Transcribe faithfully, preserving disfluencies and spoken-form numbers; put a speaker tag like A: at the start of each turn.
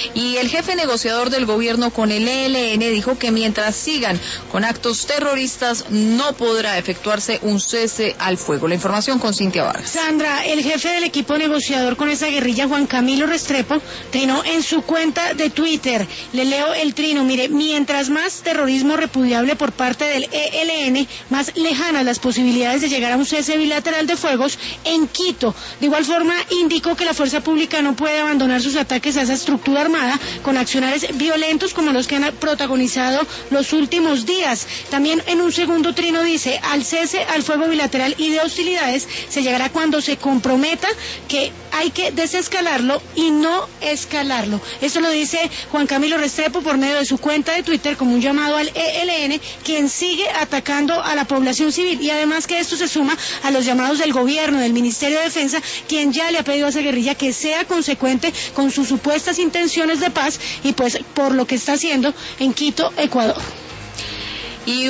A: Y el jefe negociador del gobierno con el E L N dijo que mientras sigan con actos terroristas no podrá efectuarse un cese al fuego. La información con Cintia Vargas.
B: Sandra, el jefe del equipo negociador con esa guerrilla, Juan Camilo Restrepo, trinó en su cuenta de Twitter. Le leo el trino. Mire, mientras más terrorismo repudiable por parte del E L N, más lejanas las posibilidades de llegar a un cese bilateral de fuegos en Quito. De igual forma, indicó que la fuerza pública no puede abandonar sus ataques a esa estructura armada con accionares violentos como los que han protagonizado los últimos días. También en un segundo trino dice, al cese al fuego bilateral y de hostilidades se llegará cuando se comprometa que hay que desescalarlo y no escalarlo. Esto lo dice Juan Camilo Restrepo por medio de su cuenta de Twitter como un llamado al E L N, quien sigue atacando a la población civil, y además que esto se suma a los llamados del gobierno, del Ministerio de Defensa, quien ya le ha pedido a esa guerrilla que sea consecuente con sus supuestas intenciones de paz y pues por lo que está haciendo en Quito, Ecuador.